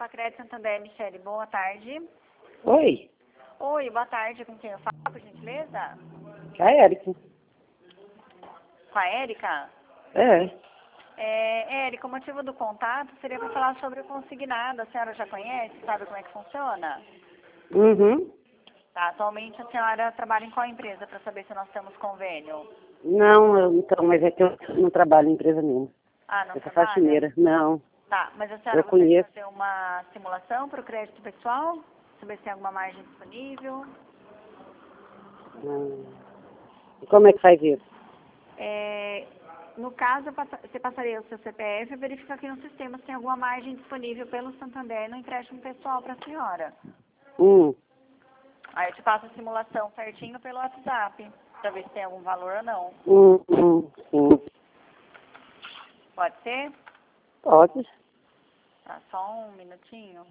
Facred Santander, Michele, boa tarde. Oi, Oi, boa tarde, com quem eu falo, por gentileza? a Érica. Com a Érica? Érica, o motivo do contato seria para falar sobre o consignado. A senhora já conhece, sabe como é que funciona? Uhum. Tá, atualmente a senhora trabalha em qual empresa para saber se nós temos convênio? Não, mas é que eu não trabalho em empresa nenhuma. Ah, não Eu sou trabalha? faxineira. Não, Tá, mas a senhora eu gostaria de conheço. fazer uma simulação para o crédito pessoal? Saber se tem alguma margem disponível? E como é que faz isso? No caso, você passaria o seu CPF e verifica aqui no sistema se tem alguma margem disponível pelo Santander no empréstimo pessoal para a senhora. Aí eu te passo a simulação certinho pelo WhatsApp, para ver se tem algum valor ou não. Sim. Pode ser? Pode. Tá, só um minutinho.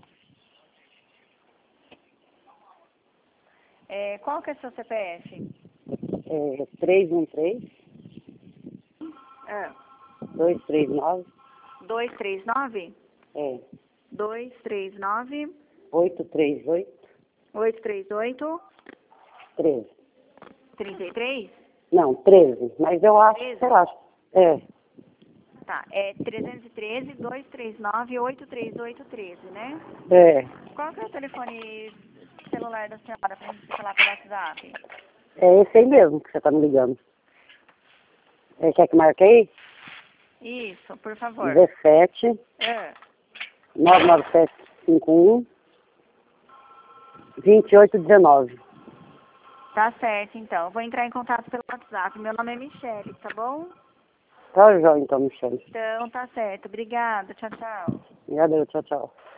Qual que é o seu CPF? 313 239 239? 239 838 838 13. 33? Não, 13. Mas eu acho, 13? sei lá. Tá, é 313 239 83813, né? Qual que é o telefone celular da senhora pra gente falar pelo WhatsApp? É esse aí mesmo que você tá me ligando. Quer que marque aí? Isso, por favor. 17 99751 2819. Tá certo, então. Eu vou entrar em contato pelo WhatsApp. Meu nome é Michele, tá bom? Tá, João, então, Michele. Então, tá certo. Obrigada. Tchau, tchau. Obrigada, tchau, tchau.